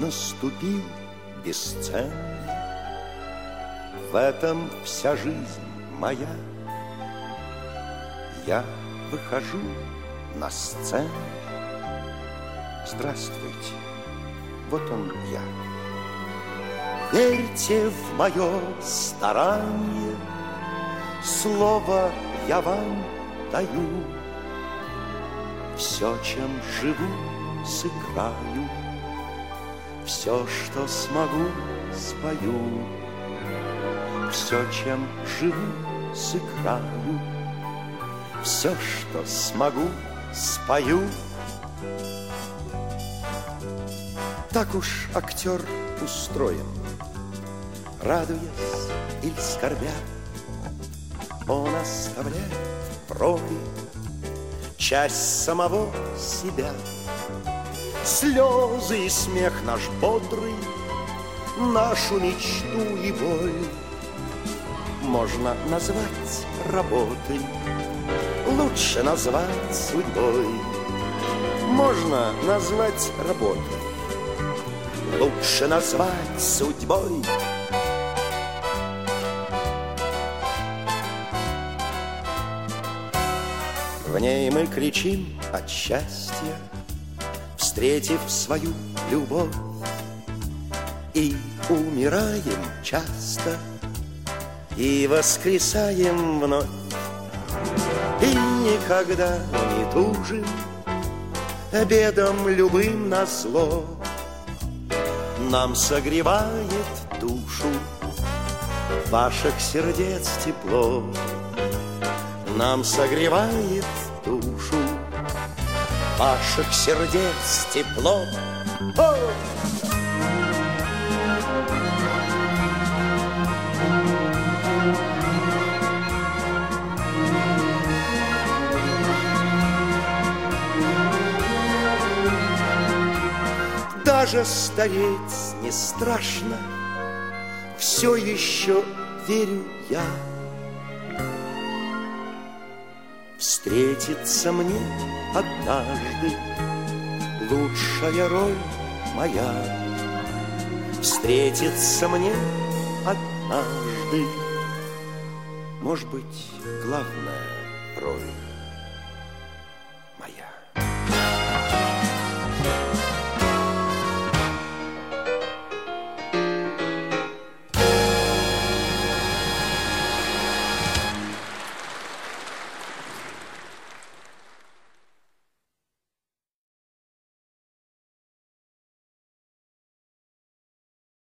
наступил бесценный. В этом вся жизнь моя. Я выхожу на сцену. Здравствуйте, вот он я. Верьте в мое старание, слово я вам даю. Все, чем живу, сыграю, все, что смогу, спою. Все, чем живу, сыграю, все, что смогу, спою. Так уж актер устроен, радуясь или скорбя, он оставляет в роли часть самого себя. Слезы и смех наш бодрый, нашу мечту и боль можно назвать работой, лучше назвать судьбой. Можно назвать работой, лучше назвать судьбой. В ней мы кричим от счастья, встретив свою любовь, и умираем часто, и воскресаем вновь. И никогда не тужим бедам любым назло. Нам согревает душу ваших сердец тепло. Нам согревает душу ваших сердец тепло. О! Даже стареть не страшно, все еще верю я. Встретится мне однажды лучшая роль моя. Встретится мне однажды, может быть, главная роль.